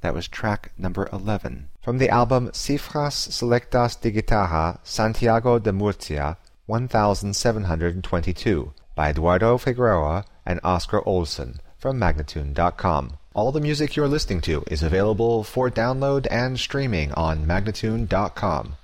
That was track number 11. From the album Cifras Selectas de Guitarra, Santiago de Murcia, 1722, by Eduardo Figueroa and Oscar Olsen, from Magnatune.com. All the music you're listening to is available for download and streaming on Magnatune.com.